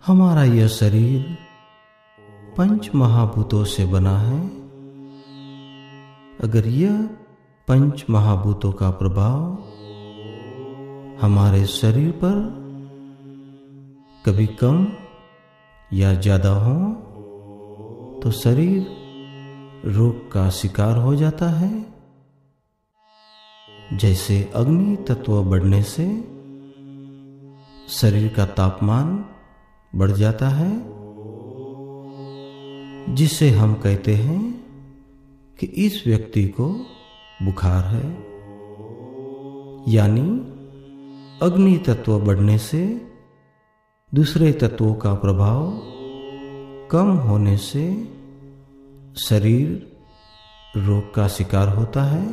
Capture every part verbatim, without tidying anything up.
हमारा यह शरीर पंच महाभूतों से बना है। अगर यह पंच महाभूतों का प्रभाव हमारे शरीर पर कभी कम या ज्यादा हो तो शरीर रोग का शिकार हो जाता है। जैसे अग्नि तत्व बढ़ने से शरीर का तापमान बढ़ जाता है, जिसे हम कहते हैं कि इस व्यक्ति को बुखार है। यानी अग्नि तत्व बढ़ने से दूसरे तत्वों का प्रभाव कम होने से शरीर रोग का शिकार होता है।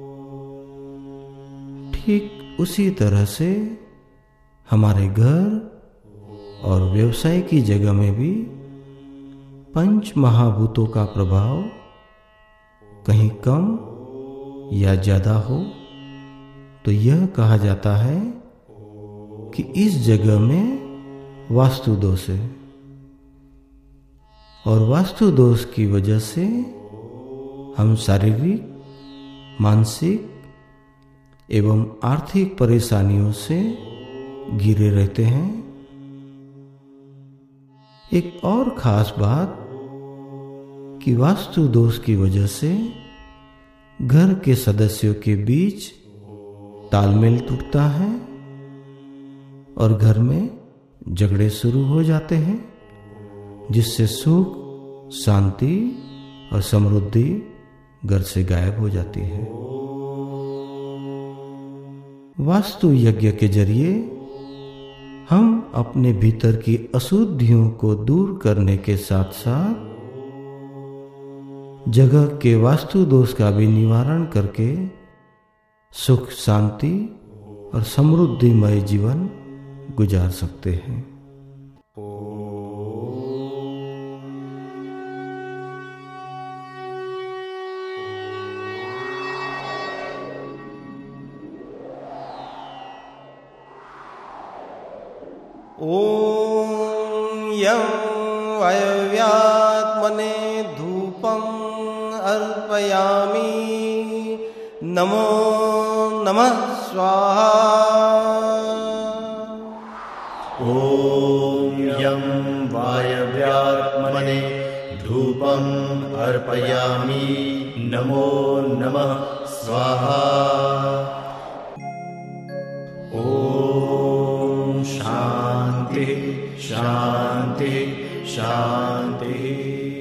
ठीक उसी तरह से हमारे घर और व्यवसाय की जगह में भी पंच महाभूतों का प्रभाव कहीं कम या ज्यादा हो तो यह कहा जाता है कि इस जगह में वास्तु दोष है। और वास्तु दोष की वजह से हम शारीरिक, मानसिक एवं आर्थिक परेशानियों से घिरे रहते हैं। एक और खास बात कि वास्तु दोष की वजह से घर के सदस्यों के बीच तालमेल टूटता है और घर में झगड़े शुरू हो जाते हैं, जिससे सुख, शांति और समृद्धि घर से गायब हो जाती है। वास्तु यज्ञ के जरिए हम अपने भीतर की अशुद्धियों को दूर करने के साथ साथ जगह के वास्तु दोष का भी निवारण करके सुख, शांति और समृद्धिमय जीवन गुजार सकते हैं। ओम यं वायव्यात्मने धूपं अर्पयामि। नमो नमः स्वाहा। ओम यं वायव्यात्मने धूपं अर्पयामि। नमो नमः स्वाहा। शांति शांति शांति।